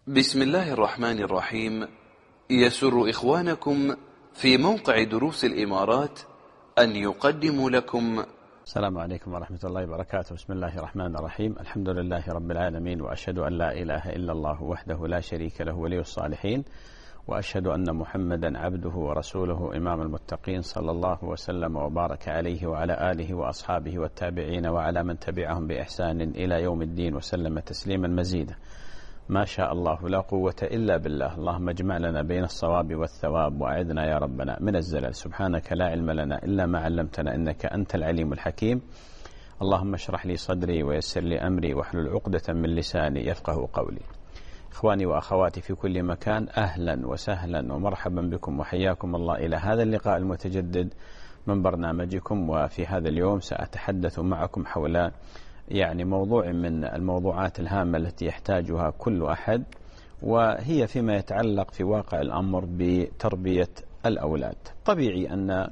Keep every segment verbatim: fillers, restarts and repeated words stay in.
بسم الله الرحمن الرحيم. يسر إخوانكم في موقع دروس الإمارات أن يقدموا لكم. السلام عليكم ورحمة الله وبركاته. بسم الله الرحمن الرحيم. الحمد لله رب العالمين، وأشهد أن لا إله إلا الله وحده لا شريك له ولي الصالحين، وأشهد أن محمدا عبده ورسوله إمام المتقين، صلى الله وسلم وبارك عليه وعلى آله وأصحابه والتابعين وعلى من تبعهم بإحسان إلى يوم الدين، وسلم تسليما مزيدا. ما شاء الله لا قوة إلا بالله. اللهم اجمع لنا بين الصواب والثواب، وأعذنا يا ربنا من الزلل. سبحانك لا علم لنا إلا ما علمتنا، إنك أنت العليم الحكيم. اللهم اشرح لي صدري ويسر لي أمري واحلل عقدة من لساني يفقه قولي. إخواني وأخواتي في كل مكان، أهلا وسهلا ومرحبا بكم، وحياكم الله إلى هذا اللقاء المتجدد من برنامجكم. وفي هذا اليوم سأتحدث معكم حول يعني موضوع من الموضوعات الهامة التي يحتاجها كل أحد، وهي فيما يتعلق في واقع الأمر بتربية الأولاد. طبيعي أن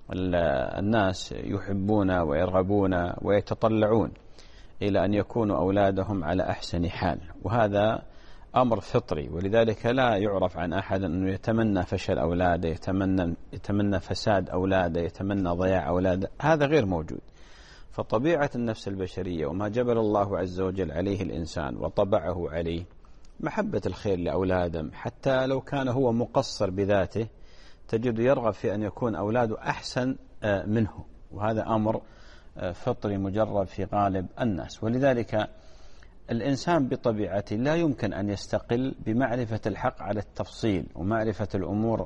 الناس يحبون ويرغبون ويتطلعون إلى أن يكونوا أولادهم على أحسن حال، وهذا أمر فطري، ولذلك لا يعرف عن أحد أنه يتمنى فشل أولاده، يتمنى, يتمنى فساد أولاده، يتمنى ضياع أولاده. هذا غير موجود. فطبيعة النفس البشرية وما جبل الله عز وجل عليه الإنسان وطبعه عليه محبة الخير لأولاده، حتى لو كان هو مقصر بذاته تجد يرغب في أن يكون أولاده أحسن منه، وهذا أمر فطري مجرد في غالب الناس. ولذلك الإنسان بطبيعته لا يمكن أن يستقل بمعرفة الحق على التفصيل، ومعرفة الأمور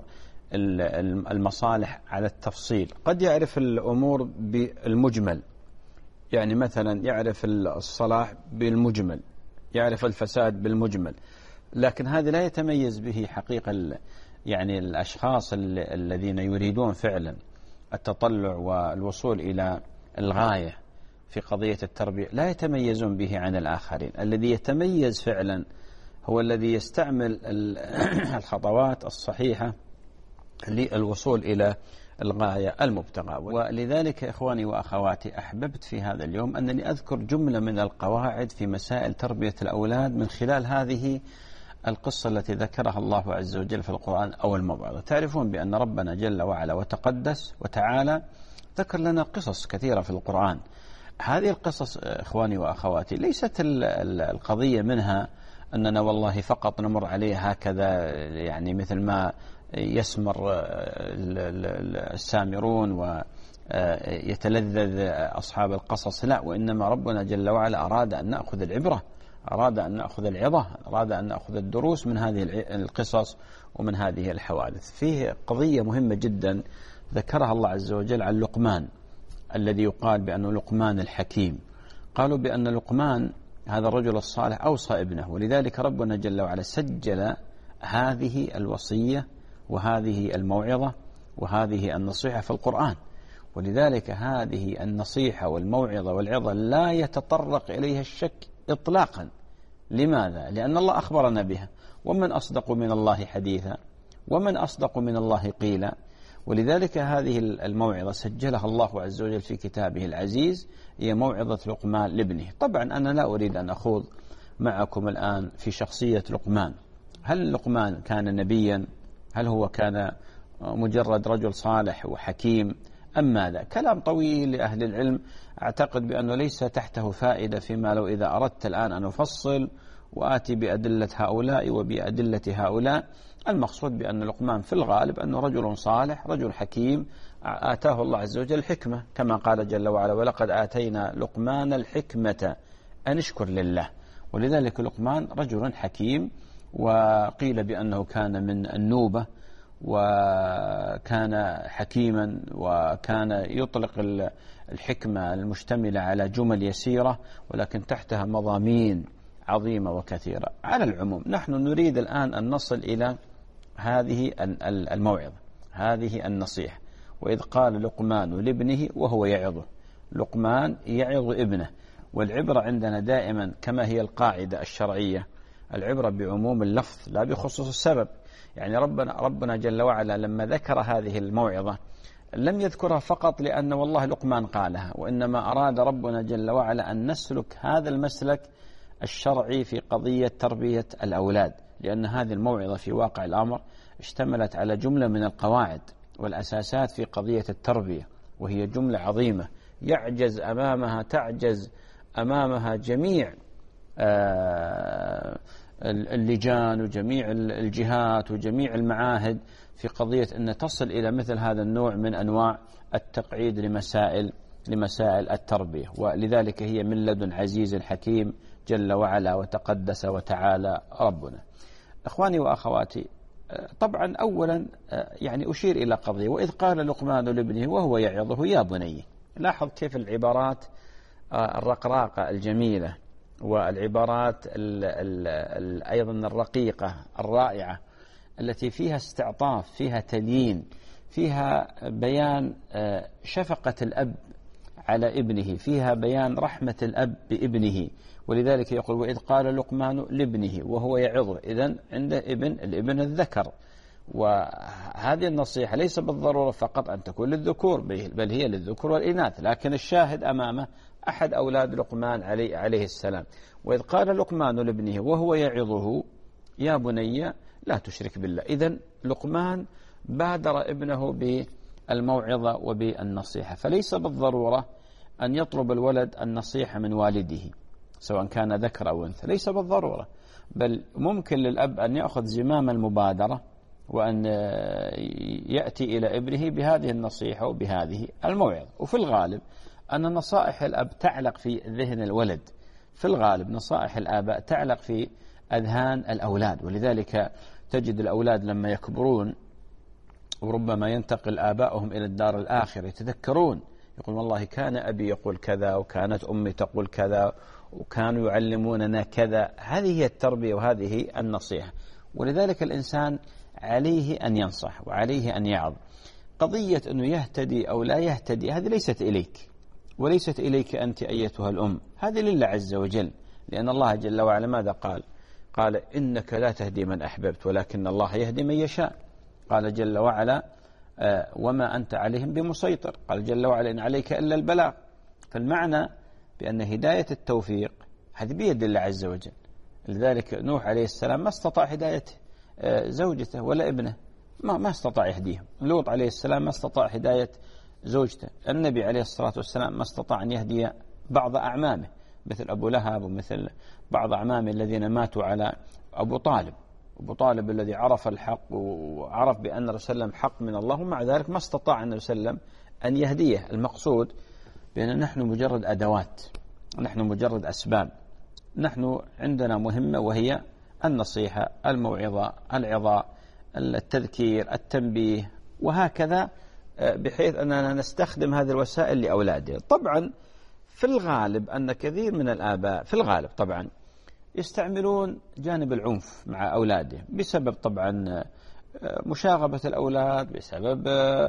المصالح على التفصيل. قد يعرف الأمور بالمجمل، يعني مثلا يعرف الصلاح بالمجمل، يعرف الفساد بالمجمل، لكن هذا لا يتميز به حقيقة يعني الأشخاص الذين يريدون فعلا التطلع والوصول إلى الغاية في قضية التربية، لا يتميزون به عن الآخرين. الذي يتميز فعلا هو الذي يستعمل الخطوات الصحيحة للوصول إلى الغاية المبتغى. ولذلك إخواني وأخواتي، أحببت في هذا اليوم أنني أذكر جملة من القواعد في مسائل تربية الأولاد من خلال هذه القصة التي ذكرها الله عز وجل في القرآن أو الموعظة. تعرفون بأن ربنا جل وعلا وتقدس وتعالى ذكر لنا قصص كثيرة في القرآن. هذه القصص إخواني وأخواتي ليست القضية منها أننا والله فقط نمر عليها هكذا، يعني مثل ما يسمر السامرون ويتلذذ أصحاب القصص، لا، وإنما ربنا جل وعلا أراد أن نأخذ العبرة، أراد أن نأخذ العظة، أراد أن نأخذ الدروس من هذه القصص ومن هذه الحوادث. فيه قضية مهمة جدا ذكرها الله عز وجل عن لقمان، الذي يقال بأنه لقمان الحكيم. قالوا بأن لقمان هذا الرجل الصالح أوصى ابنه، ولذلك ربنا جل وعلا سجل هذه الوصية وهذه الموعظة وهذه النصيحة في القرآن. ولذلك هذه النصيحة والموعظة والعظة لا يتطرق إليها الشك إطلاقا. لماذا؟ لأن الله أخبرنا بها، ومن أصدق من الله حديثا، ومن أصدق من الله قيلا. ولذلك هذه الموعظة سجلها الله عز وجل في كتابه العزيز، هي موعظة لقمان لابنه. طبعا أنا لا أريد أن أخوض معكم الآن في شخصية لقمان. هل لقمان كان نبيا؟ هل هو كان مجرد رجل صالح وحكيم أم ماذا؟ كلام طويل لأهل العلم، أعتقد بأنه ليس تحته فائدة، فيما لو إذا أردت الآن أن أفصل وآتي بأدلة هؤلاء وبأدلة هؤلاء. المقصود بأن لقمان في الغالب أنه رجل صالح، رجل حكيم، آتاه الله عز وجل الحكمة، كما قال جل وعلا: ولقد آتينا لقمان الحكمة أن اشكر لله. ولذلك لقمان رجل حكيم، وقيل بأنه كان من النوبة، وكان حكيما، وكان يطلق الحكمة المشتملة على جمل يسيرة ولكن تحتها مضامين عظيمة وكثيرة. على العموم نحن نريد الآن أن نصل إلى هذه الموعظة، هذه النصيحة. وإذ قال لقمان لابنه وهو يعظه، لقمان يعظ ابنه. والعبرة عندنا دائما كما هي القاعدة الشرعية، العبرة بعموم اللفظ لا بخصوص السبب. يعني ربنا ربنا جل وعلا لما ذكر هذه الموعظة لم يذكرها فقط لأن والله لقمان قالها، وإنما أراد ربنا جل وعلا أن نسلك هذا المسلك الشرعي في قضية تربية الأولاد، لأن هذه الموعظة في واقع الأمر اشتملت على جملة من القواعد والأساسات في قضية التربية، وهي جملة عظيمة يعجز أمامها تعجز أمامها جميع اللجان وجميع الجهات وجميع المعاهد في قضية أن تصل إلى مثل هذا النوع من أنواع التقعيد لمسائل لمسائل التربية. ولذلك هي من لدن عزيز حكيم جل وعلا وتقدس وتعالى ربنا. أخواني وأخواتي، طبعا أولا يعني أشير إلى قضية، وإذ قال لقمان لابنه وهو يعظه يا بني. لاحظ كيف العبارات الرقراقة الجميلة والعبارات ال ال ال أيضا الرقيقة الرائعة التي فيها استعطاف، فيها تليين، فيها بيان شفقة الأب على ابنه، فيها بيان رحمة الأب بابنه. ولذلك يقول وإذ قال لقمان لابنه وهو يعظه، إذن عنده ابن، الابن الذكر. وهذه النصيحة ليس بالضرورة فقط أن تكون للذكور، بل هي للذكور والإناث، لكن الشاهد أمامه أحد أولاد لقمان عليه, عليه السلام. وإذ قال لقمان لابنه وهو يعظه يا بني لا تشرك بالله. إذن لقمان بادر ابنه بالموعظة وبالنصيحة، فليس بالضرورة أن يطلب الولد النصيحة من والده سواء كان ذكر أو أنثى، ليس بالضرورة، بل ممكن للأب أن يأخذ زمام المبادرة وأن يأتي إلى ابنه بهذه النصيحة وبهذه الموعظة. وفي الغالب أن نصائح الأب تعلق في ذهن الولد، في الغالب نصائح الآباء تعلق في أذهان الأولاد. ولذلك تجد الأولاد لما يكبرون وربما ينتقل آبائهم إلى الدار الآخرة يتذكرون، يقول والله كان أبي يقول كذا وكانت أمي تقول كذا وكانوا يعلموننا كذا. هذه هي التربية وهذه النصيحة. ولذلك الإنسان عليه أن ينصح وعليه أن يعظ. قضية أنه يهتدي أو لا يهتدي هذه ليست إليك وليست إليك أنت أيتها الأم، هذه لله عز وجل، لأن الله جل وعلا ماذا قال؟ قال إنك لا تهدي من أحببت ولكن الله يهدي من يشاء. قال جل وعلا آه وما أنت عليهم بمسيطر. قال جل وعلا إن عليك إلا البلاغ. فالمعنى بأن هداية التوفيق هذه بيد الله عز وجل. لذلك نوح عليه السلام ما استطاع هداية آه زوجته ولا ابنه، ما, ما استطاع يهديهم. لوط عليه السلام ما استطاع هداية زوجته. النبي عليه الصلاة والسلام ما استطاع أن يهدي بعض أعمامه مثل أبو لهب ومثل بعض أعمامه الذين ماتوا على أبو طالب. أبو طالب الذي عرف الحق وعرف بأن الرسول صلى الله عليه وسلم حق من الله، ومع ذلك ما استطاع النبي صلى الله عليه وسلم أن يهديه. المقصود بأن نحن مجرد أدوات، نحن مجرد أسباب، نحن عندنا مهمة وهي النصيحة، الموعظة، العظاء، التذكير، التنبيه، وهكذا، بحيث أننا نستخدم هذه الوسائل لأولادنا. طبعا في الغالب أن كثير من الآباء في الغالب طبعا يستعملون جانب العنف مع أولادهم بسبب طبعا مشاغبة الأولاد، بسبب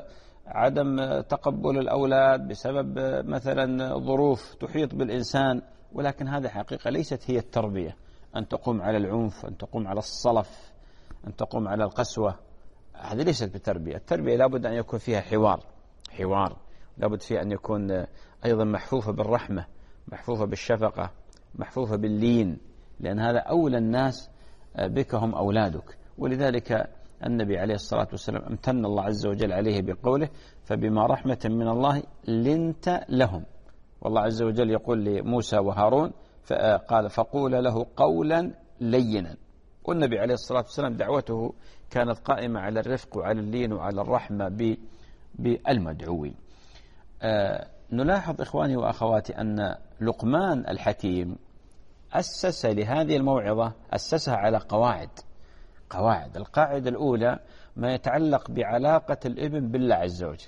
عدم تقبل الأولاد، بسبب مثلا ظروف تحيط بالإنسان. ولكن هذا حقيقة ليست هي التربية، أن تقوم على العنف، أن تقوم على الصلف، أن تقوم على القسوة، هذه ليست بالتربية. التربية لابد أن يكون فيها حوار حوار لابد فيها أن يكون أيضا محفوفة بالرحمة، محفوفة بالشفقة، محفوفة باللين، لأن هذا أولى الناس بك هم أولادك. ولذلك النبي عليه الصلاة والسلام امتن الله عز وجل عليه بقوله فبما رحمة من الله لنت لهم. والله عز وجل يقول لموسى وهارون قال فقول له قولا لينا. والنبي عليه الصلاة والسلام دعوته كانت قائمة على الرفق وعلى اللين وعلى الرحمة بالمدعوين. آه نلاحظ إخواني وأخواتي أن لقمان الحكيم أسس لهذه الموعظة أسسها على قواعد قواعد القاعدة الأولى ما يتعلق بعلاقة الابن بالله عز وجل،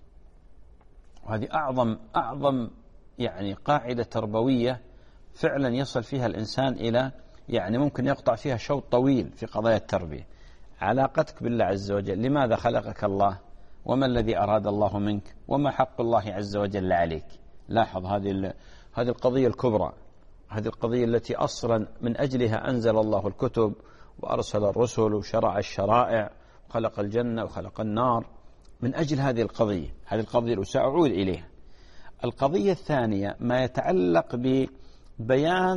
وهذه أعظم أعظم يعني قاعدة تربوية فعلا يصل فيها الإنسان إلى يعني ممكن يقطع فيها شوط طويل في قضايا التربية. علاقتك بالله عز وجل، لماذا خلقك الله، وما الذي أراد الله منك، وما حق الله عز وجل عليك. لاحظ هذه هذه القضية الكبرى، هذه القضية التي أصلا من أجلها أنزل الله الكتب وأرسل الرسل وشرع الشرائع وخلق الجنة وخلق النار، من أجل هذه القضية. هذه القضية سأعود إليها. القضية الثانية ما يتعلق ببيان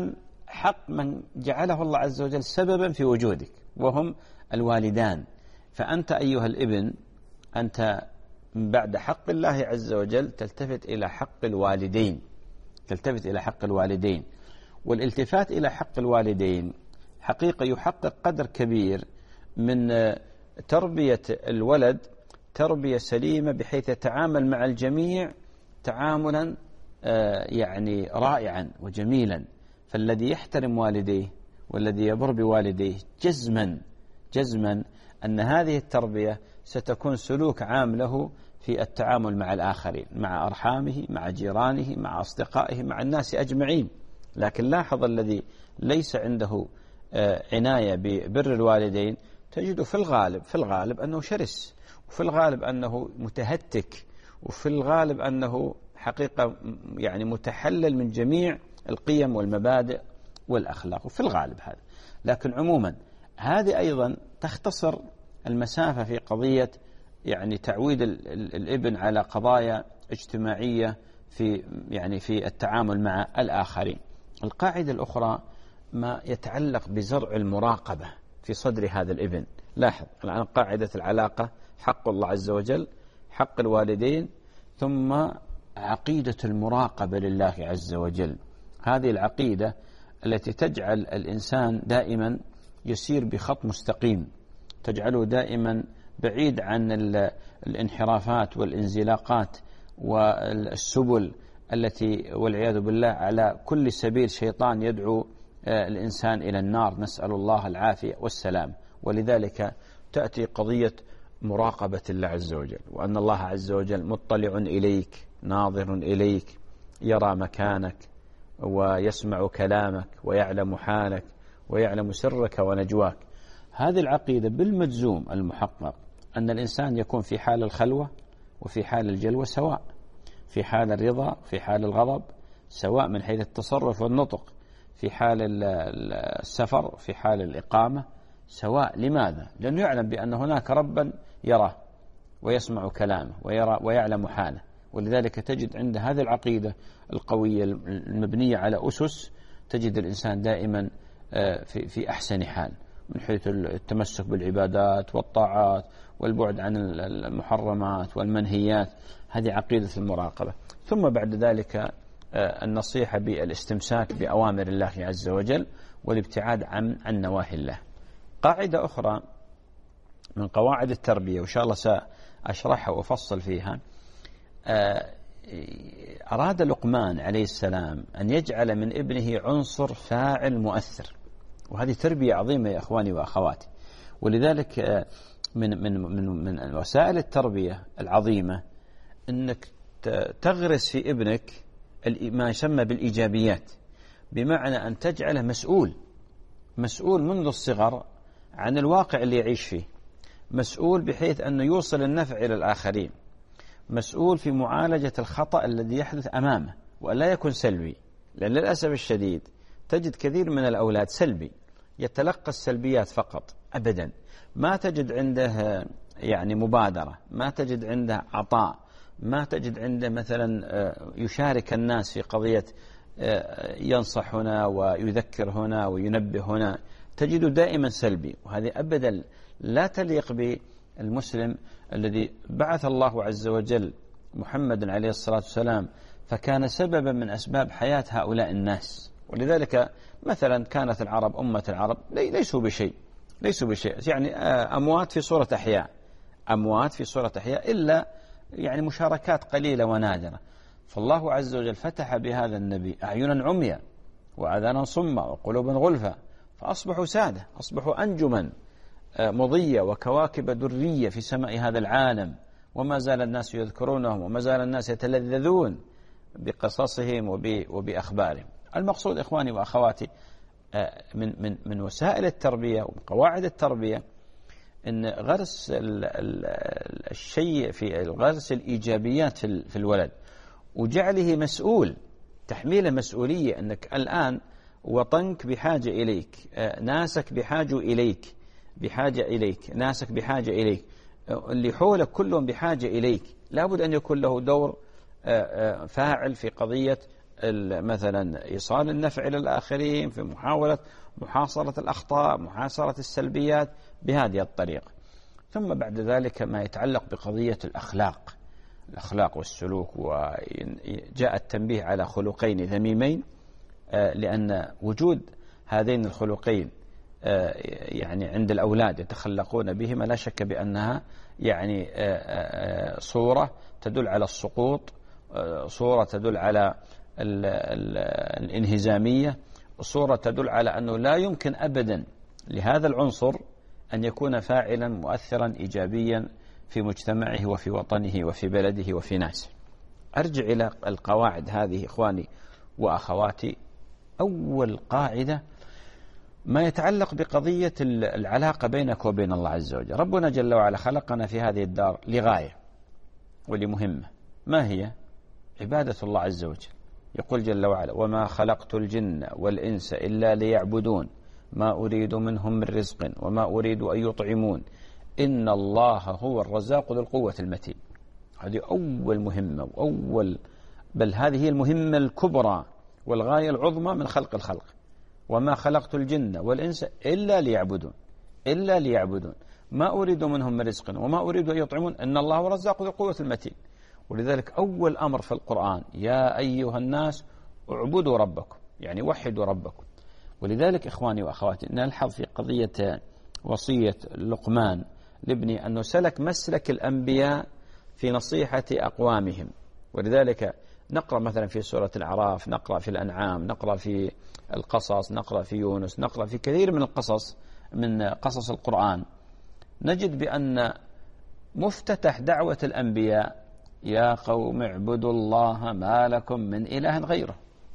حق من جعله الله عز وجل سببا في وجودك، وهم الوالدان. فأنت أيها الابن، أنت من بعد حق الله عز وجل تلتفت إلى حق الوالدين، تلتفت إلى حق الوالدين. والالتفات إلى حق الوالدين حقيقة يحقق قدر كبير من تربية الولد تربية سليمة، بحيث يتعامل مع الجميع تعاملا يعني رائعا وجميلا. فالذي يحترم والديه والذي يبر بوالديه جزما جزما أن هذه التربية ستكون سلوك عام له في التعامل مع الآخرين، مع أرحامه، مع جيرانه، مع أصدقائه، مع الناس أجمعين. لكن لاحظ الذي ليس عنده عناية ببر الوالدين تجد في الغالب في الغالب أنه شرس، وفي الغالب أنه متهتك، وفي الغالب أنه حقيقة يعني متحلل من جميع القيم والمبادئ والأخلاق، وفي الغالب هذا. لكن عموما هذه أيضا تختصر المسافة في قضية يعني تعويد الابن على قضايا اجتماعية في يعني في التعامل مع الآخرين. القاعدة الأخرى ما يتعلق بزرع المراقبة في صدر هذا الابن. لاحظ الآن قاعدة العلاقة: حق الله عز وجل، حق الوالدين، ثم عقيدة المراقبة لله عز وجل. هذه العقيدة التي تجعل الإنسان دائما يسير بخط مستقيم، تجعله دائما بعيد عن الانحرافات والانزلاقات والسبل التي والعياذ بالله على كل سبيل شيطان يدعو الإنسان إلى النار، نسأل الله العافية والسلام. ولذلك تأتي قضية مراقبة الله عز وجل، وأن الله عز وجل مطلع إليك، ناظر إليك، يرى مكانك ويسمع كلامك ويعلم حالك ويعلم سرك ونجواك. هذه العقيدة بالمجزوم المحقق أن الإنسان يكون في حال الخلوة وفي حال الجلوة سواء، في حال الرضا في حال الغضب سواء من حيث التصرف والنطق، في حال السفر في حال الإقامة سواء. لماذا؟ لأنه يعلم بأن هناك ربا يراه ويسمع كلامه ويرى ويعلم حاله. ولذلك تجد عند هذه العقيدة القوية المبنية على أسس تجد الإنسان دائما في في أحسن حال، من حيث التمسك بالعبادات والطاعات والبعد عن المحرمات والمنهيات. هذه عقيدة المراقبة. ثم بعد ذلك النصيحة بالاستمساك بأوامر الله عز وجل والابتعاد عن عن نواهي الله. قاعدة أخرى من قواعد التربية وإن شاء الله سأشرحها وأفصل فيها، أراد لقمان عليه السلام أن يجعل من ابنه عنصر فاعل مؤثر، وهذه تربية عظيمة يا أخواني وأخواتي. ولذلك من من من من وسائل التربية العظيمة أنك تغرس في ابنك ما يسمى بالإيجابيات، بمعنى أن تجعله مسؤول مسؤول منذ الصغر عن الواقع اللي يعيش فيه، مسؤول بحيث أنه يوصل النفع إلى الآخرين، مسؤول في معالجة الخطأ الذي يحدث أمامه ولا يكون سلبي. لأن للأسف الشديد تجد كثير من الأولاد سلبي، يتلقى السلبيات فقط أبدا، ما تجد عنده يعني مبادرة، ما تجد عنده عطاء، ما تجد عنده مثلا يشارك الناس في قضية ينصح هنا ويذكر هنا وينبه هنا، تجده دائما سلبي. وهذه أبدا لا تليق بالمسلم الذي بعث الله عز وجل محمد عليه الصلاة والسلام، فكان سببا من أسباب حياة هؤلاء الناس. ولذلك مثلا كانت العرب أمة العرب ليسوا بشيء ليسوا بشيء يعني أموات في صورة أحياء، أموات في صورة أحياء، إلا يعني مشاركات قليلة ونادرة. فالله عز وجل فتح بهذا النبي أعينا عميا وآذانا صما وقلوبا غلفا، فأصبحوا سادة، أصبحوا أنجما مضية وكواكب درية في سماء هذا العالم، وما زال الناس يذكرونهم وما زال الناس يتلذذون بقصصهم وبأخبارهم. المقصود إخواني وأخواتي من من من وسائل التربية ومن قواعد التربية أن غرس الشيء في غرس الإيجابيات في الولد، وجعله مسؤول، تحميله مسؤولية، أنك الآن وطنك بحاجة إليك، ناسك بحاجة إليك بحاجة إليك ناسك بحاجة إليك، اللي حولك كلهم بحاجة إليك. لابد أن يكون له دور فاعل في قضية مثلا إيصال النفع إلى الآخرين، في محاولة محاصرة الأخطاء، محاصرة السلبيات بهذه الطريقة. ثم بعد ذلك ما يتعلق بقضية الأخلاق الأخلاق والسلوك، وجاء التنبيه على خلقين ذميمين، لأن وجود هذين الخلقين يعني عند الأولاد يتخلقون بهما لا شك بأنها يعني صورة تدل على السقوط، صورة تدل على الانهزامية، صورة تدل على أنه لا يمكن أبدا لهذا العنصر أن يكون فاعلا مؤثرا إيجابيا في مجتمعه وفي وطنه وفي بلده وفي ناسه. أرجع إلى القواعد هذه إخواني وأخواتي. أول قاعدة ما يتعلق بقضية العلاقة بينك وبين الله عز وجل. ربنا جل وعلا خلقنا في هذه الدار لغاية ولمهمة، ما هي؟ عبادة الله عز وجل. يقول جل وعلا: وما خلقت الجن والإنس إلا ليعبدون ما أريد منهم من رزق وما أريد أن يطعمون إن الله هو الرزاق ذو القوة المتين. هذه أول مهمة، وأول بل هذه هي المهمة الكبرى والغاية العظمى من خلق الخلق. وما خلقت الجن والإنس إلا ليعبدون إلا ليعبدون ما أريد منهم من رزق وما أريد أن يطعمون إن الله هو الرزاق ذو القوة المتين. ولذلك أول أمر في القرآن: يا أيها الناس اعبدوا ربكم، يعني وحدوا ربكم. ولذلك إخواني وأخواتي نلحظ في قضية وصية لقمان لابنه أنه سلك مسلك الأنبياء في نصيحة أقوامهم. ولذلك نقرأ مثلا في سورة الأعراف، نقرأ في الأنعام، نقرأ في القصص، نقرأ في يونس، نقرأ في كثير من القصص من قصص القرآن، نجد بأن مفتتح دعوة الأنبياء: يا قوم اعبدوا الله ما لكم من إله غيره.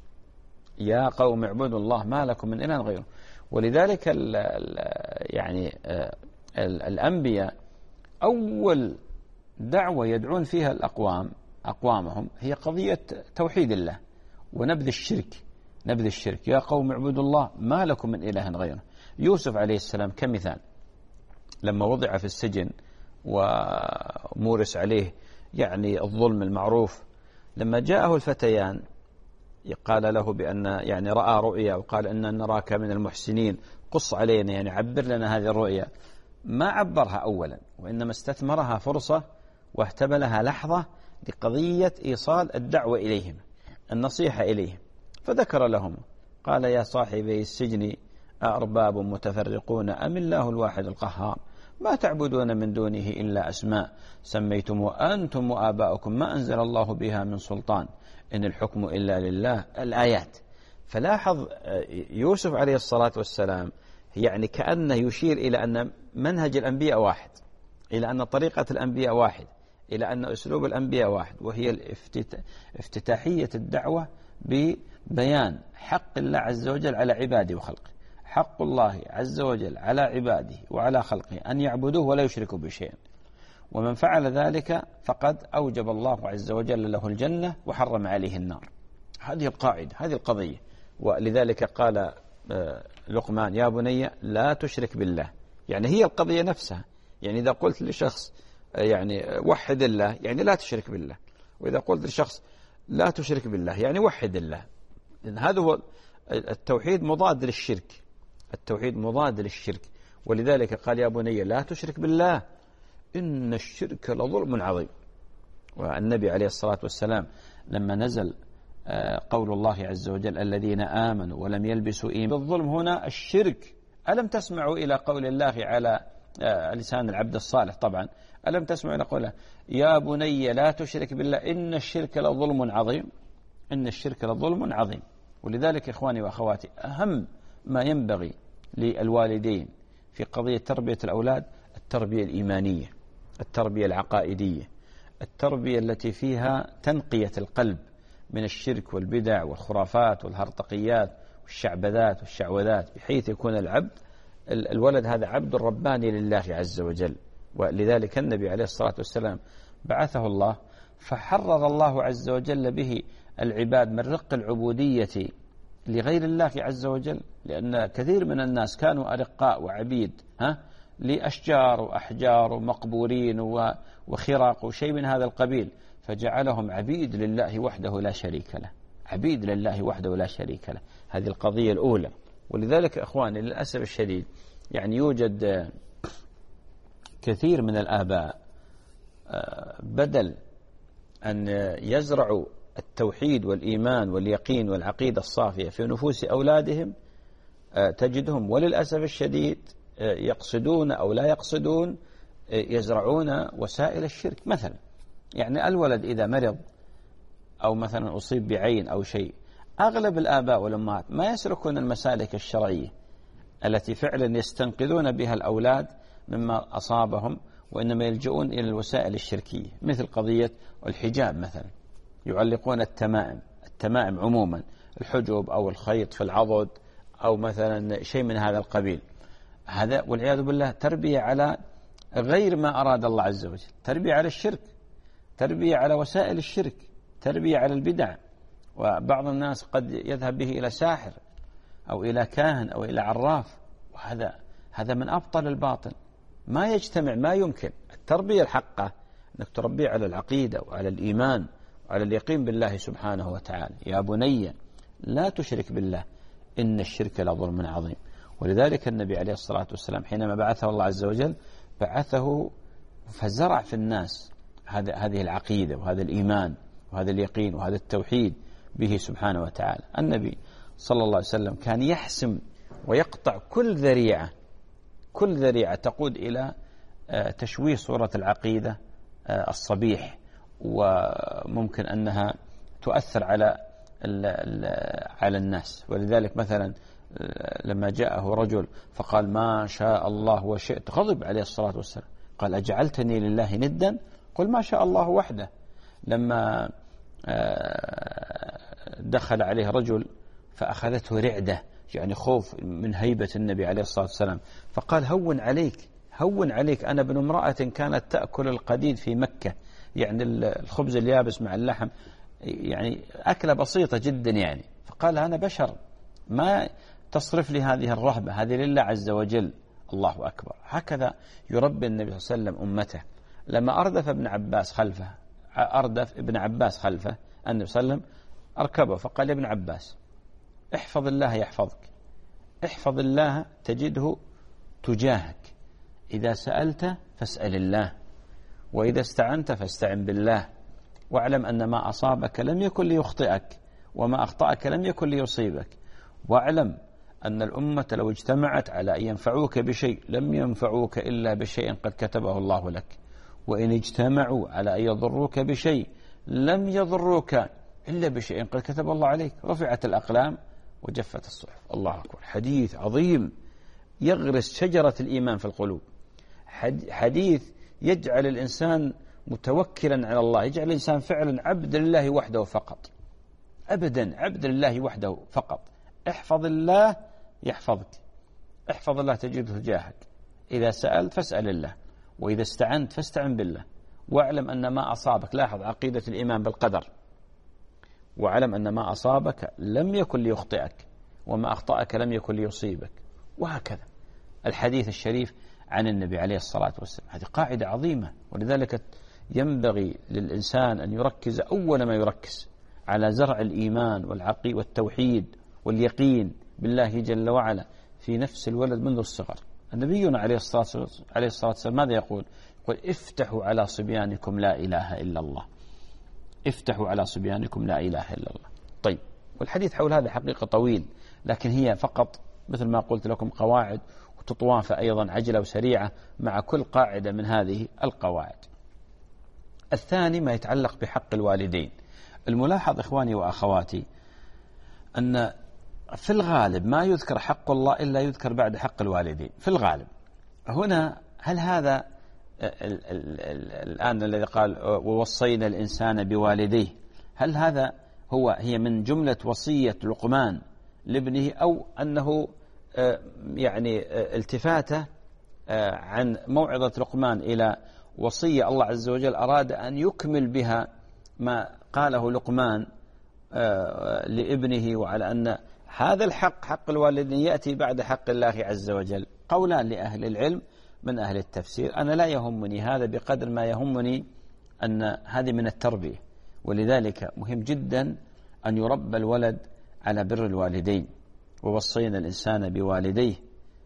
يا قوم اعبدوا الله ما لكم من إله غيره. ولذلك ال ال يعني ال الأنبياء أول دعوة يدعون فيها الأقوام أقوامهم هي قضية توحيد الله ونبذ الشرك نبذ الشرك. يا قوم اعبدوا الله ما لكم من إله غيره. يوسف عليه السلام كمثال لما وضع في السجن ومورس عليه يعني الظلم المعروف، لما جاءه الفتيان قال له بأن يعني رأى رؤيا وقال إن نراك من المحسنين، قص علينا يعني عبر لنا هذه الرؤيا. ما عبرها أولا، وإنما استثمرها فرصة واهتبلها لحظة لقضية إيصال الدعوة إليهم، النصيحة إليهم. فذكر لهم قال: يا صاحبي السجن أأرباب متفرقون أم الله الواحد القهار ما تعبدون من دونه إلا أسماء سميتم وأنتم وآباؤكم ما أنزل الله بها من سلطان إن الحكم إلا لله. الآيات. فلاحظ يوسف عليه الصلاة والسلام يعني كأنه يشير إلى أن منهج الأنبياء واحد، إلى أن طريقة الأنبياء واحد، إلى أن أسلوب الأنبياء واحد، وهي افتتاحية الدعوة ببيان حق الله عز وجل على عباده وخلقه. حق الله عز وجل على عباده وعلى خلقه أن يعبدوه ولا يشركوا بشيء، ومن فعل ذلك فقد أوجب الله عز وجل له الجنة وحرم عليه النار. هذه القاعدة، هذه القضية. ولذلك قال لقمان: يا بني لا تشرك بالله. يعني هي القضية نفسها. يعني إذا قلت لشخص يعني وحد الله يعني لا تشرك بالله، وإذا قلت لشخص لا تشرك بالله يعني وحد الله. لأن هذا هو التوحيد، مضاد للشرك. التوحيد مضاد للشرك. ولذلك قال: يا بني لا تشرك بالله إن الشرك لظلم عظيم. والنبي عليه الصلاة والسلام لما نزل قول الله عز وجل: الذين آمنوا ولم يلبسوا إيمانهم بالظلم، هنا الشرك. ألم تسمعوا إلى قول الله على لسان العبد الصالح؟ طبعا ألم تسمعوا إلى قوله: يا بني لا تشرك بالله إن الشرك لظلم عظيم. إن الشرك لظلم عظيم. ولذلك إخواني وأخواتي أهم ما ينبغي للوالدين في قضية تربية الأولاد التربية الإيمانية، التربية العقائدية، التربية التي فيها تنقية القلب من الشرك والبدع والخرافات والهرطقيات والشعبذات والشعوذات، بحيث يكون العبد الولد هذا عبد رباني لله عز وجل. ولذلك النبي عليه الصلاة والسلام بعثه الله فحرر الله عز وجل به العباد من رق العبودية لغير الله عز وجل، لأن كثير من الناس كانوا أرقاء وعبيد ها لأشجار وأحجار ومقبورين وخراق وشيء من هذا القبيل، فجعلهم عبيد لله وحده لا شريك له. عبيد لله وحده لا شريك له. هذه القضية الأولى. ولذلك إخواني للأسف الشديد يعني يوجد كثير من الآباء بدل أن يزرعوا التوحيد والإيمان واليقين والعقيدة الصافية في نفوس أولادهم تجدهم وللأسف الشديد يقصدون أو لا يقصدون يزرعون وسائل الشرك. مثلا يعني الولد إذا مرض أو مثلا أصيب بعين أو شيء، أغلب الآباء والأمهات ما يسلكون المسالك الشرعية التي فعلا يستنقذون بها الأولاد مما أصابهم، وإنما يلجؤون إلى الوسائل الشركية، مثل قضية الحجاب مثلا، يعلقون التمائم التمائم عموما، الحجب أو الخيط في العضد أو مثلا شيء من هذا القبيل. هذا والعياذ بالله تربية على غير ما أراد الله عز وجل، تربية على الشرك، تربية على وسائل الشرك، تربية على البدع. وبعض الناس قد يذهب به إلى ساحر أو إلى كاهن أو إلى عراف، وهذا هذا من أبطل الباطل. ما يجتمع، ما يمكن. التربية الحقة أنك تربيه على العقيدة وعلى الإيمان وعلى اليقين بالله سبحانه وتعالى. يا بني لا تشرك بالله إن الشرك لظلم عظيم. ولذلك النبي عليه الصلاة والسلام حينما بعثه الله عز وجل بعثه فزرع في الناس هذه العقيدة وهذا الإيمان وهذا اليقين وهذا التوحيد به سبحانه وتعالى. النبي صلى الله عليه وسلم كان يحسم ويقطع كل ذريعة كل ذريعة تقود إلى تشويه صورة العقيدة الصبيح، وممكن أنها تؤثر على على الناس. ولذلك مثلا لما جاءه رجل فقال ما شاء الله وشئت، غضب عليه الصلاة والسلام، قال أجعلتني لله ندا؟ قل ما شاء الله وحده. لما دخل عليه رجل فأخذته رعدة، يعني خوف من هيبة النبي عليه الصلاة والسلام، فقال هون عليك هون عليك، أنا ابن امرأة كانت تأكل القديد في مكة، يعني الخبز اليابس مع اللحم، يعني أكلة بسيطة جدا يعني. فقال أنا بشر، ما تصرف لي هذه الرهبة، هذه لله عز وجل. الله أكبر. هكذا يربي النبي صلى الله عليه وسلم أمته. لما أردف ابن عباس خلفه أردف ابن عباس خلفه النبي صلى الله عليه وسلم أركبه، فقال يا ابن عباس احفظ الله يحفظك، احفظ الله تجده تجاهك، إذا سألت فاسأل الله، وإذا استعنت فاستعن بالله، واعلم أن ما أصابك لم يكن ليخطئك، وما أخطأك لم يكن ليصيبك، واعلم أن الأمة لو اجتمعت على أن ينفعوك بشيء لم ينفعوك إلا بشيء قد كتبه الله لك، وإن اجتمعوا على أن يضروك بشيء لم يضروك إلا بشيء قد كتب الله عليك، رفعت الأقلام وجفت الصحف. الله أكبر. حديث عظيم يغرس شجرة الإيمان في القلوب، حديث يجعل الإنسان متوكلا على الله، يجعل الإنسان فعلا عبد لله وحده فقط، أبدا عبد لله وحده فقط. احفظ الله يحفظك، احفظ الله تجده تجاهك، إذا سألت فاسأل الله، وإذا استعنت فاستعن بالله، واعلم أن ما أصابك، لاحظ عقيدة الإيمان بالقدر، واعلم أن ما أصابك لم يكن ليخطئك، وما أخطأك لم يكن ليصيبك، وهكذا الحديث الشريف عن النبي عليه الصلاة والسلام. هذه قاعدة عظيمة. ولذلك ينبغي للإنسان أن يركز أول ما يركز على زرع الإيمان والعقي والتوحيد واليقين بالله جل وعلا في نفس الولد منذ الصغر. النبينا عليه الصلاة عليه الصلاة والسلام ماذا يقول؟ يقول افتحوا على صبيانكم لا إله إلا الله، افتحوا على صبيانكم لا إله إلا الله. طيب، والحديث حول هذا حقيقة طويل، لكن هي فقط مثل ما قلت لكم قواعد، وتطوافة أيضا عجلة وسريعة مع كل قاعدة من هذه القواعد. الثاني ما يتعلق بحق الوالدين. الملاحظ إخواني وأخواتي أن في الغالب ما يذكر حق الله إلا يذكر بعد حق الوالدين في الغالب. هنا هل هذا الآن الذي قال ووصينا الإنسان بوالديه، هل هذا هو هي من جملة وصية لقمان لابنه، أو أنه يعني التفاته عن موعظة لقمان إلى وصية الله عز وجل أراد أن يكمل بها ما قاله لقمان لابنه، وعلى أن هذا الحق حق الوالدين يأتي بعد حق الله عز وجل؟ قولان لأهل العلم من أهل التفسير. أنا لا يهمني هذا بقدر ما يهمني أن هذه من التربية، ولذلك مهم جدا أن يربى الولد على بر الوالدين، ووصينا الإنسان بوالديه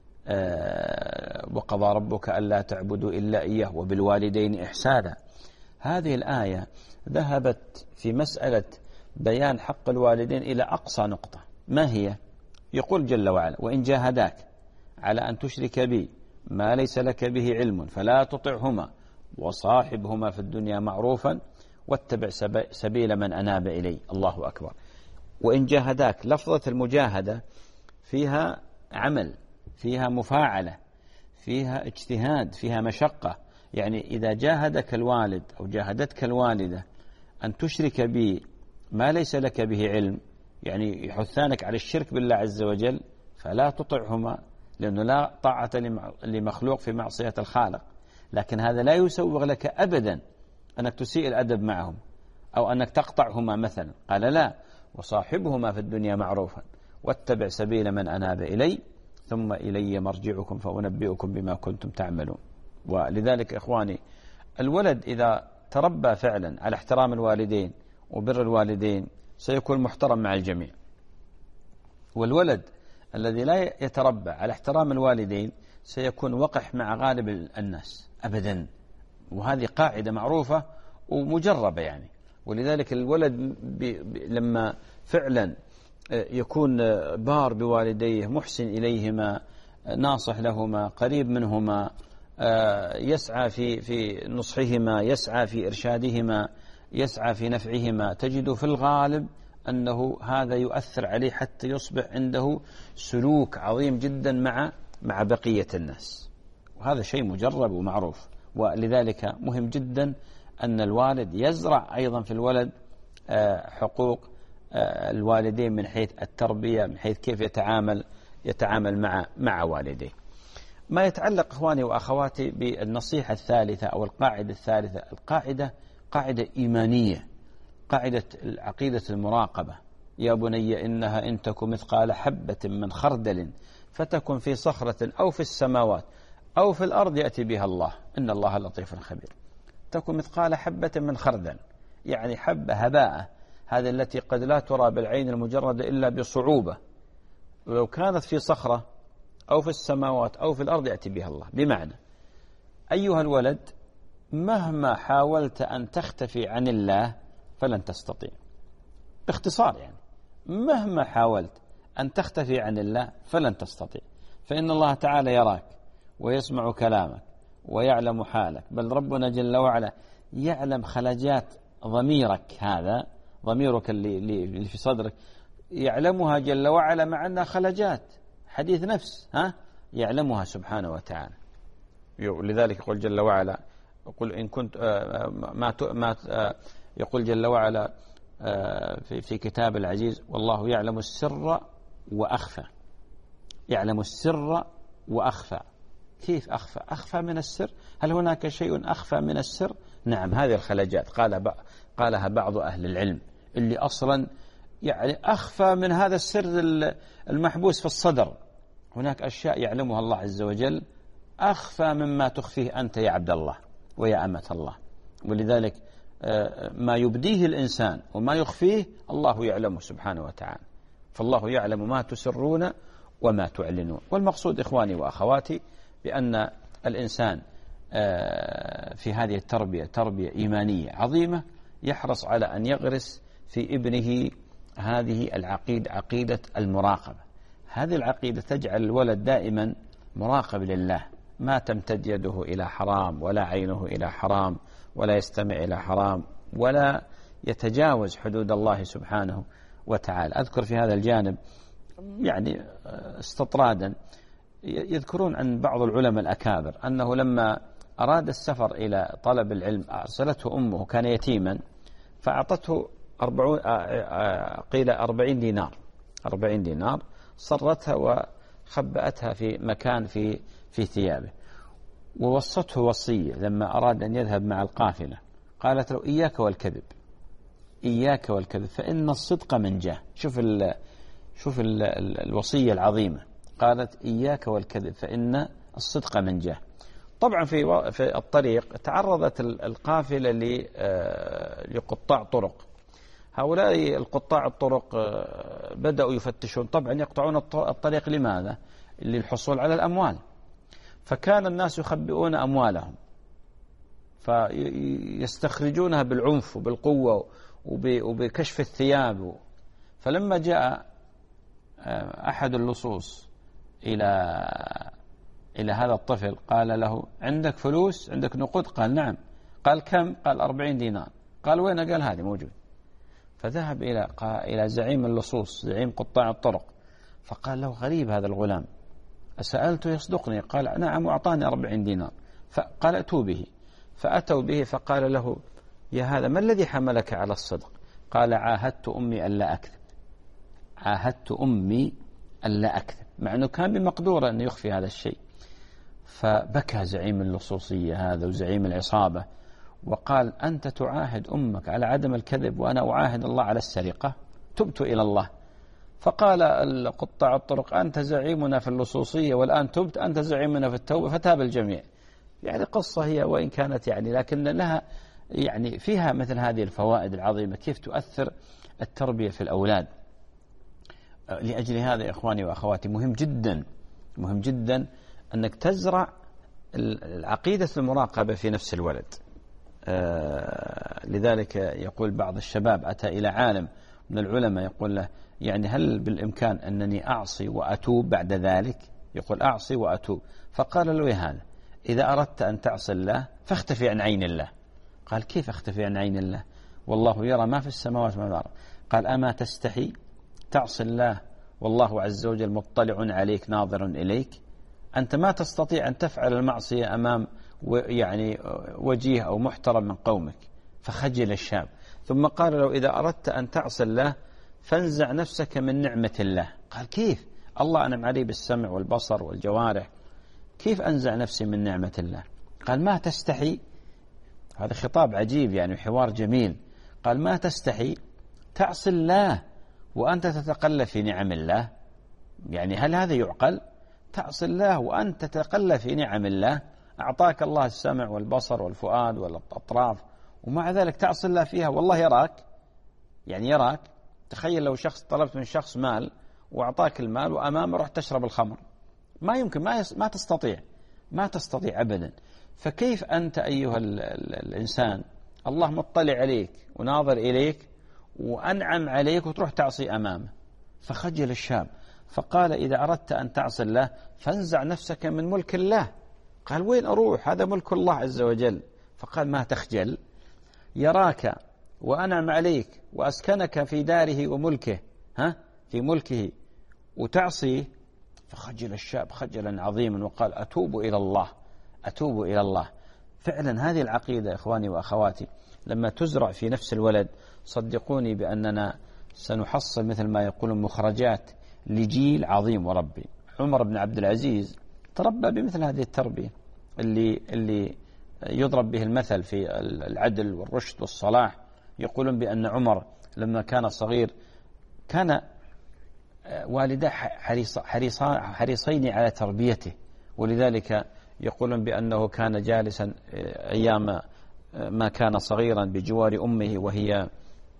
وقضى ربك ألا تعبدوا إلا إياه وبالوالدين إحسانا. هذه الآية ذهبت في مسألة بيان حق الوالدين إلى أقصى نقطة. ما هي؟ يقول جل وعلا: وإن جاهداك على أن تشرك بي ما ليس لك به علم فلا تطعهما وصاحبهما في الدنيا معروفا واتبع سبيل من أناب إلي. الله أكبر. وإن جاهداك، لفظة المجاهدة فيها عمل، فيها مفاعلة، فيها اجتهاد، فيها مشقة. يعني إذا جاهدك الوالد أو جاهدتك الوالدة أن تشرك بي ما ليس لك به علم، يعني يحثانك على الشرك بالله عز وجل، فلا تطعهما، لأنه لا طاعة لمخلوق في معصية الخالق. لكن هذا لا يسوغ لك أبدا أنك تسيء الأدب معهم أو أنك تقطعهما مثلا. قال: لا، وصاحبهما في الدنيا معروفا واتبع سبيل من أناب إلي ثم إلي مرجعكم فأنبئكم بما كنتم تعملون. ولذلك إخواني، الولد إذا تربى فعلا على احترام الوالدين وبر الوالدين سيكون محترم مع الجميع. والولد الذي لا يتربى على احترام الوالدين سيكون وقح مع غالب الناس أبدا، وهذه قاعدة معروفة ومجربة يعني. ولذلك الولد بي بي لما فعلا يكون بار بوالديه، محسن إليهما، ناصح لهما، قريب منهما، يسعى في في نصحهما، يسعى في إرشادهما، يسعى في نفعهما، تجد في الغالب أنه هذا يؤثر عليه حتى يصبح عنده سلوك عظيم جدا مع مع بقية الناس، وهذا شيء مجرب ومعروف. ولذلك مهم جدا أن الوالد يزرع أيضا في الولد حقوق الوالدين من حيث التربية، من حيث كيف يتعامل يتعامل مع مع والديه. ما يتعلق إخواني وأخواتي بالنصيحة الثالثة أو القاعدة الثالثة، القاعدة قاعدة إيمانية، قاعدة عقيدة المراقبة. يا بني إنها إن تك مثقال حبة من خردل فتكن في صخرة أو في السماوات أو في الأرض يأتي بها الله إن الله لطيف خبير. تكن مثقال حبة من خردل، يعني حبة هباء، هذه التي قد لا ترى بالعين المجردة إلا بصعوبة، ولو كانت في صخرة أو في السماوات أو في الأرض يأتي بها الله. بمعنى أيها الولد، مهما حاولت أن تختفي عن الله فلن تستطيع. باختصار يعني، مهما حاولت أن تختفي عن الله فلن تستطيع، فإن الله تعالى يراك ويسمع كلامك ويعلم حالك. بل ربنا جل وعلا يعلم خلجات ضميرك، هذا ضميرك اللي, اللي في صدرك يعلمها جل وعلا، مع أنها خلجات حديث نفس، ها يعلمها سبحانه وتعالى. لذلك يقول جل وعلا: يقول إن كنت ما ما يقول جل وعلا في في كتاب العزيز: والله يعلم السر وأخفى. يعلم السر وأخفى. كيف أخفى؟ أخفى من السر؟ هل هناك شيء أخفى من السر؟ نعم، هذه الخلجات قال قالها بعض أهل العلم، اللي أصلا يعني أخفى من هذا السر المحبوس في الصدر. هناك أشياء يعلمها الله عز وجل أخفى مما تخفيه أنت يا عبد الله ويا أمة الله. ولذلك ما يبديه الإنسان وما يخفيه الله يعلمه سبحانه وتعالى. فالله يعلم ما تسرون وما تعلنون. والمقصود إخواني وأخواتي بأن الإنسان في هذه التربية تربية إيمانية عظيمة، يحرص على أن يغرس في ابنه هذه العقيدة، عقيدة المراقبة. هذه العقيدة تجعل الولد دائما مراقب لله، ما تمتد يده إلى حرام ولا عينه إلى حرام ولا يستمع إلى حرام ولا يتجاوز حدود الله سبحانه وتعالى. أذكر في هذا الجانب يعني استطرادا، يذكرون عن بعض العلماء الأكابر أنه لما أراد السفر إلى طلب العلم أرسلته أمه، كان يتيما، فأعطته أربعون قيل أربعين دينار أربعين دينار صرتها وخبأتها في مكان في في ثيابه، ووصته وصية لما أراد أن يذهب مع القافلة، قالت له: إياك والكذب، إياك والكذب فإن الصدق منجاه. شوف ال شوف ال الوصية العظيمة، قالت: إياك والكذب فإن الصدق منجاه. طبعا في في الطريق تعرضت القافلة لقطاع طرق، هؤلاء القطاع الطرق بدأوا يفتشون، طبعا يقطعون الطريق لماذا؟ للحصول على الأموال. فكان الناس يخبئون أموالهم فيستخرجونها بالعنف وبالقوة وبكشف الثياب. فلما جاء أحد اللصوص إلى إلى هذا الطفل قال له: عندك فلوس؟ عندك نقود؟ قال: نعم. قال: كم؟ قال: أربعين دينار. قال: وين؟ قال: هذه موجود. فذهب إلى إلى زعيم اللصوص، زعيم قطاع الطرق، فقال له: غريب هذا الغلام، سألته يصدقني. قال: نعم، وأعطاني أربعين دينار. فقال: أتوا به. فأتوا به فقال له: يا هذا ما الذي حملك على الصدق؟ قال: عاهدت أمي ألا أكذب. عاهدت أمي ألا أكذب، مع أنه كان بمقدوره أن يخفي هذا الشيء. فبكى زعيم اللصوصية هذا وزعيم العصابة وقال: أنت تعاهد أمك على عدم الكذب وأنا أعاهد الله على السرقة؟ تبت إلى الله. فقال القطاع الطرق: أنت زعيمنا في اللصوصية والآن تبت، أنت زعيمنا في التوبة. فتاب الجميع. يعني قصة هي وإن كانت يعني لكن لها يعني فيها مثل هذه الفوائد العظيمة، كيف تؤثر التربية في الأولاد. لأجل هذا يا إخواني وأخواتي مهم جدا مهم جدا أنك تزرع العقيدة المراقبة في نفس الولد. آه لذلك يقول بعض الشباب أتى إلى عالم من العلماء يقول له: يعني هل بالإمكان أنني أعصي وأتوب بعد ذلك؟ يقول: أعصي وأتوب. فقال له: يا هذا، إذا أردت أن تعصي الله فاختفي عن عين الله. قال: كيف أختفي عن عين الله؟ والله يرى ما في السماوات وما في الأرض. قال: أما تستحي تعصي الله والله عز وجل مطلع عليك ناظر إليك؟ أنت ما تستطيع أن تفعل المعصية أمام يعني وجيه أو محترم من قومك. فخجل الشاب. ثم قال له: إذا أردت أن تعصي الله فانزع نفسك من نعمة الله. قال: كيف؟ الله أنعم علي بالسمع والبصر والجوارح، كيف أنزع نفسي من نعمة الله؟ قال: ما تستحي. هذا خطاب عجيب يعني حوار جميل. قال: ما تستحي تعصي الله وأنت تتقلى في نعم الله؟ يعني هل هذا يعقل؟ تعصي الله وأنت تتقلى في نعم الله، أعطاك الله السمع والبصر والفؤاد والأطراف، ومع ذلك تعصي الله فيها. والله يراك، يعني يراك. تخيل لو شخص طلبت من شخص مال وأعطاك المال وأمامه رح تشرب الخمر، ما يمكن، ما, يس ما تستطيع ما تستطيع أبدا. فكيف أنت أيها ال ال الإنسان الله مطلع عليك وناظر إليك وأنعم عليك وتروح تعصي أمامه؟ فخجل الشاب. فقال: إذا أردت أن تعصي الله فانزع نفسك من ملك الله. قال: وين أروح؟ هذا ملك الله عز وجل. فقال: ما تخجل، يراك وأنعم عليك وأسكنك في داره وملكه، ها في ملكه، وتعصي. فخجل الشاب خجلا عظيما وقال: أتوب إلى الله، أتوب إلى الله. فعلا هذه العقيدة إخواني وأخواتي لما تزرع في نفس الولد صدقوني بأننا سنحصل مثل ما يقولون مخرجات لجيل عظيم وربي. عمر بن عبد العزيز تربى بمثل هذه التربية اللي اللي يضرب به المثل في العدل والرشد والصلاح. يقولون بأن عمر لما كان صغير كان والداه حريصين على تربيته، ولذلك يقولون بأنه كان جالسا أيام ما كان صغيرا بجوار أمه وهي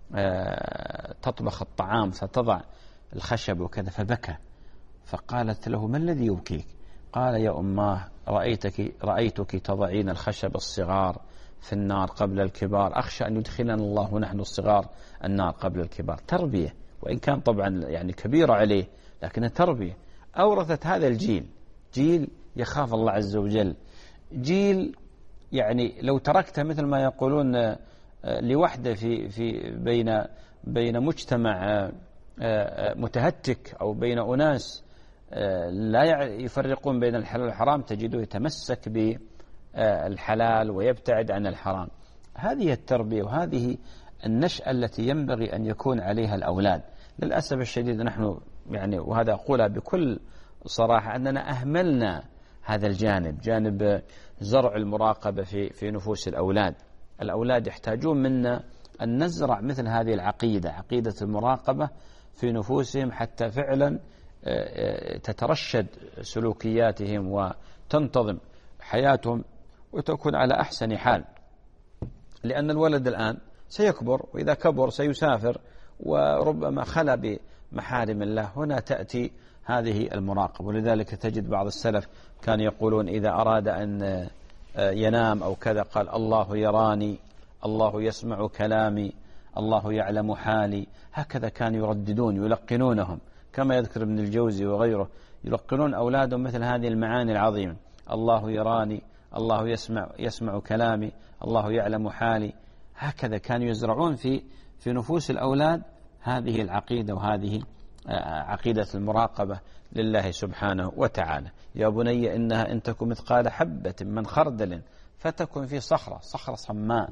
تطبخ الطعام فتضع الخشب وكذا، فبكى. فقالت له: ما الذي يبكيك؟ قال: يا أماه، رأيتك, رأيتك تضعين الخشب الصغار في النار قبل الكبار، أخشى أن يدخلنا الله ونحن الصغار النار قبل الكبار. تربية، وإن كان طبعا يعني كبيرة عليه لكن تربية. أورثت هذا الجيل، جيل يخاف الله عز وجل، جيل يعني لو تركته مثل ما يقولون لوحده في في بين بين مجتمع متهتك أو بين أناس لا يفرقون بين الحلال والحرام، تجده يتمسك بالحلال ويبتعد عن الحرام. هذه التربية وهذه النشأة التي ينبغي أن يكون عليها الأولاد. للأسف الشديد نحن يعني، وهذا أقولها بكل صراحة، أننا أهملنا هذا الجانب، جانب زرع المراقبة في في نفوس الأولاد. الأولاد يحتاجون منا أن نزرع مثل هذه العقيدة، عقيدة المراقبة في نفوسهم، حتى فعلا تترشد سلوكياتهم وتنتظم حياتهم وتكون على أحسن حال. لأن الولد الآن سيكبر، وإذا كبر سيسافر، وربما خلى بمحارم الله. هنا تأتي هذه المراقبة. ولذلك تجد بعض السلف كان يقولون إذا أراد أن ينام أو كذا قال الله يراني، الله يسمع كلامي، الله يعلم حالي. هكذا كانوا يرددون يلقنونهم، كما يذكر ابن الجوزي وغيره، يلقنون أولادهم مثل هذه المعاني العظيمة: الله يراني، الله يسمع يسمع كلامي، الله يعلم حالي. هكذا كانوا يزرعون في في نفوس الأولاد هذه العقيدة، وهذه عقيدة المراقبة لله سبحانه وتعالى. يا بني إنها إن تكن مثقال حبة من خردل فتكن في صخرة، صخرة صماء،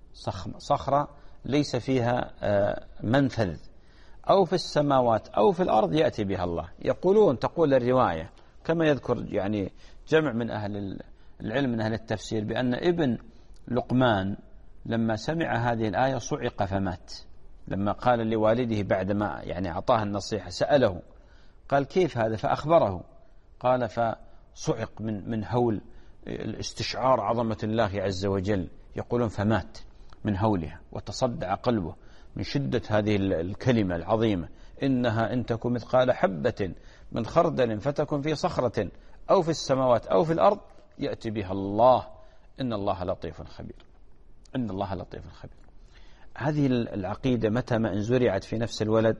صخرة ليس فيها منفذ، أو في السماوات أو في الأرض يأتي بها الله. يقولون، تقول الرواية كما يذكر يعني جمع من أهل العلم من أهل التفسير، بأن ابن لقمان لما سمع هذه الآية صعق فمات. لما قال لوالده بعدما يعني أعطاه النصيحة سأله قال كيف هذا، فأخبره، قال فصعق من من هول الاستشعار عظمة الله عز وجل. يقولون فمات من هولها، وتصدع قلبه من شدة هذه الكلمة العظيمة: إنها إن تكن مثقال حبة من خردل فتكن في صخرة أو في السماوات أو في الأرض يأتي بها الله، إن الله لطيف خبير، إن الله لطيف خبير. هذه العقيدة متى ما انزرعت في نفس الولد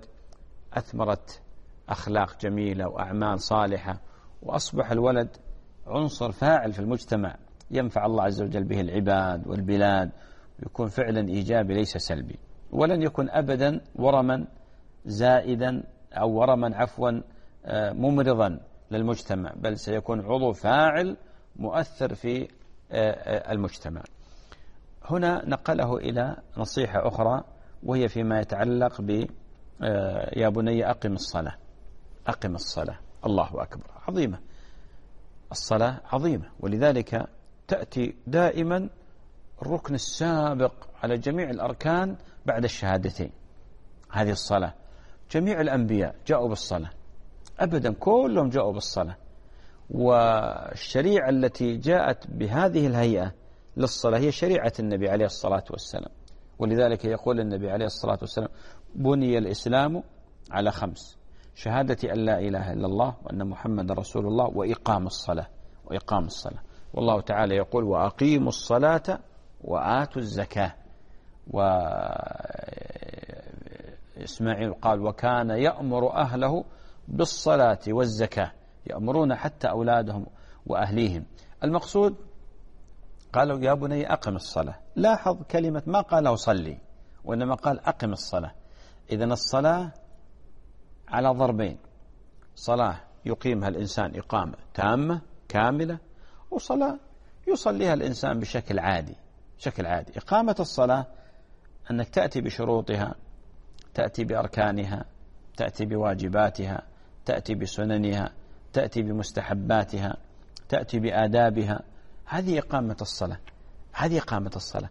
أثمرت أخلاق جميلة وأعمال صالحة، وأصبح الولد عنصر فاعل في المجتمع ينفع الله عز وجل به العباد والبلاد، ويكون فعلا إيجابي ليس سلبي. ولن يكون أبدا ورما زائدا أو ورما عفوا ممرضا للمجتمع، بل سيكون عضو فاعل مؤثر في المجتمع. هنا نقله إلى نصيحة أخرى، وهي فيما يتعلق ب يا بني أقم الصلاة. أقم الصلاة، الله أكبر، عظيمة الصلاة، عظيمة. ولذلك تأتي دائما الركن السابق على جميع الأركان بعد الشهادتين، هذه الصلاة. جميع الأنبياء جاءوا بالصلاة أبدا، كلهم جاءوا بالصلاة. والشريعة التي جاءت بهذه الهيئة للصلاة هي شريعة النبي عليه الصلاة والسلام. ولذلك يقول النبي عليه الصلاة والسلام: بني الإسلام على خمس: شهادة أن لا إله إلا الله وأن محمد رسول الله، وإقام الصلاة وإقام الصلاة. والله تعالى يقول: وأقيموا الصلاة وآتوا الزكاة. وإسماعيل قال: وكان يأمر أهله بالصلاة والزكاة، يأمرون حتى أولادهم وأهليهم. المقصود قالوا: يا بني أقم الصلاة. لاحظ كلمة ما قاله صلي، وإنما قال أقم الصلاة. إذن الصلاة على ضربين: صلاة يقيمها الإنسان إقامة تامة كاملة، وصلاة يصليها الإنسان بشكل عادي بشكل عادي. إقامة الصلاة أنك تأتي بشروطها، تأتي بأركانها، تأتي بواجباتها، تأتي بسننها، تأتي بمستحباتها، تأتي بآدابها. هذه إقامة الصلاة، هذه إقامة الصلاة.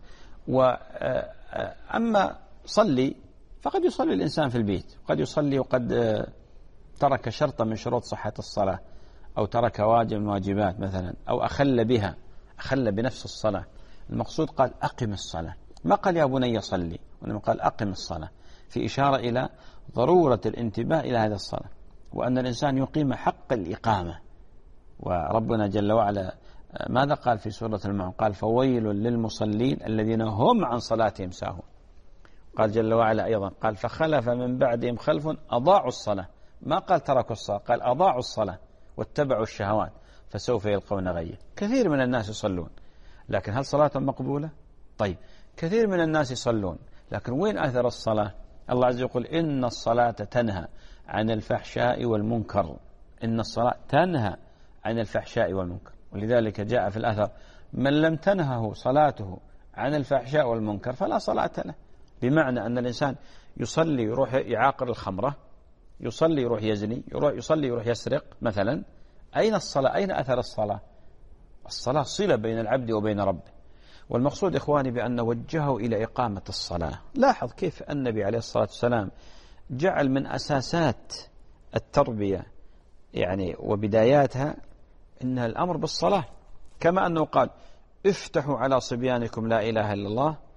وأما صلي فقد يصلي الإنسان في البيت، قد يصلي وقد ترك شرطا من شروط صحة الصلاة، أو ترك واجب من واجبات مثلا، أو أخل بها، أخل بنفس الصلاة. المقصود قال أقم الصلاة، ما قال يا بني صلي، وإنما قال أقم الصلاة، في إشارة إلى ضرورة الانتباه إلى هذه الصلاة، وأن الإنسان يقيم حق الإقامة. وربنا جل وعلا ماذا قال في سورة المعون؟ قال: فويل للمصلين الذين هم عن صلاتهم ساهون. قال جل وعلا أيضا قال: فخلف من بعدهم خلف أضاعوا الصلاة. ما قال تركوا الصلاة، قال أضاعوا الصلاة واتبعوا الشهوات فسوف يلقون غيا. كثير من الناس يصلون، لكن هل صلاتهم مقبولة؟ طيب، كثير من الناس يصلون، لكن وين أثر الصلاة؟ الله عز وجل يقول: إن الصلاة تنهى عن الفحشاء والمنكر. إن الصلاة تنهى عن الفحشاء والمنكر. ولذلك جاء في الأثر: من لم تنهه صلاته عن الفحشاء والمنكر فلا صلاة له. بمعنى أن الإنسان يصلي يروح يعاقر الخمرة، يصلي يروح يزني، يروح يصلي يروح يسرق مثلا. أين الصلاة؟ أين أثر الصلاة؟ الصلاة صلة بين العبد وبين ربه. والمقصود إخواني بأن وجهه إلى إقامة الصلاة. لاحظ كيف النبي عليه الصلاة والسلام جعل من أساسات التربية يعني وبداياتها إنها الأمر بالصلاة، كما أنه قال: افتحوا على صبيانكم لا إله إلا الله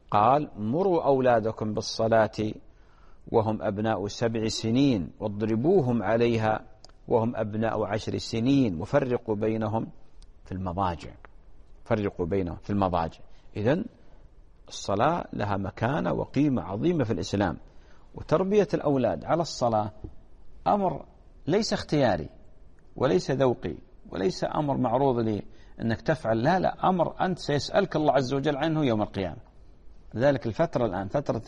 قال مروا أولادكم بالصلاة وهم أبناء سبع سنين واضربوهم عليها وهم أبناء عشر سنين وفرقوا بينهم في المضاجع. فرقوا بينهم في المضاجع. إذن الصلاة لها مكانة وقيمة عظيمة في الإسلام، وتربية الأولاد على الصلاة أمر ليس اختياري وليس ذوقي وليس أمر معروض لي أنك تفعل، لا لا، أمر أنت سيسألك الله عز وجل عنه يوم القيامة. لذلك الفترة الآن فترة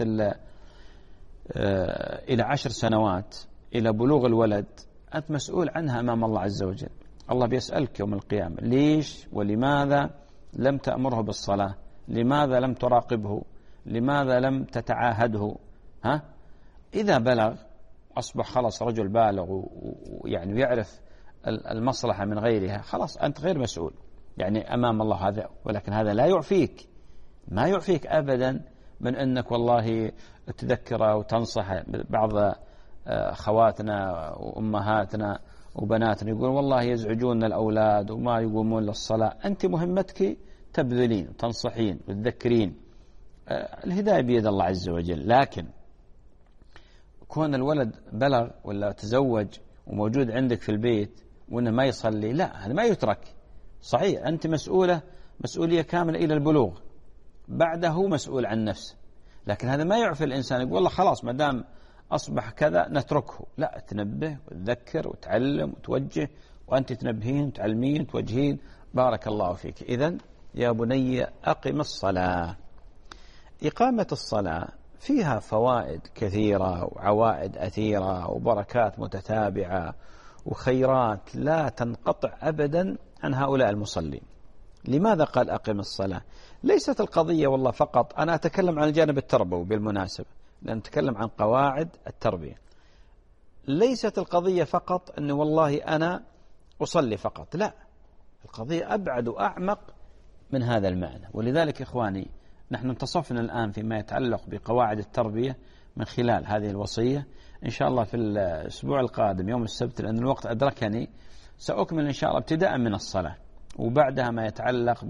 إلى عشر سنوات إلى بلوغ الولد أنت مسؤول عنها أمام الله عز وجل. الله بيسألك يوم القيامة ليش ولماذا لم تأمره بالصلاة، لماذا لم تراقبه، لماذا لم تتعاهده. ها؟ إذا بلغ أصبح خلاص رجل بالغ ويعني يعرف المصلحة من غيرها، خلاص أنت غير مسؤول يعني أمام الله هذا. ولكن هذا لا يعفيك، ما يعفيك أبدا من أنك والله تذكره وتنصح. بعض خواتنا وأمهاتنا وبناتنا يقول والله يزعجون الأولاد وما يقومون للصلاة. أنت مهمتك تبذلين وتنصحين وتذكرين. الهداية بيد الله عز وجل. لكن كون الولد بلغ ولا تزوج وموجود عندك في البيت وإنه ما يصلي، لا، هذا ما يترك. صحيح أنت مسؤولة مسؤولية كاملة إلى البلوغ، بعده مسؤول عن نفسه، لكن هذا ما يعفي الإنسان يقول والله خلاص ما دام أصبح كذا نتركه. لا، تنبه وتذكر وتعلم وتوجه، وأنت تنبهين وتعلمين وتوجهين. بارك الله فيك. إذن يا بني أقم الصلاة. إقامة الصلاة فيها فوائد كثيرة وعوائد أثيرة وبركات متتابعة وخيرات لا تنقطع أبدا عن هؤلاء المصلين. لماذا قال أقم الصلاة؟ ليست القضية والله فقط، أنا أتكلم عن الجانب التربوي بالمناسبة لأن نتكلم عن قواعد التربية. ليست القضية فقط أنه والله أنا أصلي فقط، لا، القضية أبعد وأعمق من هذا المعنى. ولذلك إخواني نحن انتصفنا الآن فيما يتعلق بقواعد التربية من خلال هذه الوصية. إن شاء الله في الأسبوع القادم يوم السبت لأن الوقت أدركني سأكمل إن شاء الله ابتداء من الصلاة، وبعدها ما يتعلق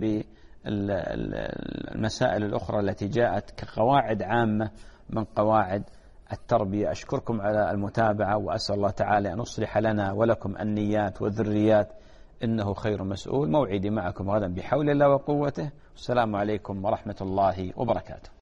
بالمسائل الأخرى التي جاءت كقواعد عامة من قواعد التربية. أشكركم على المتابعة وأسأل الله تعالى أن يصلح لنا ولكم النيات والذريات إنه خير مسؤول. موعدي معكم غدا بحول الله وقوته. السلام عليكم ورحمة الله وبركاته.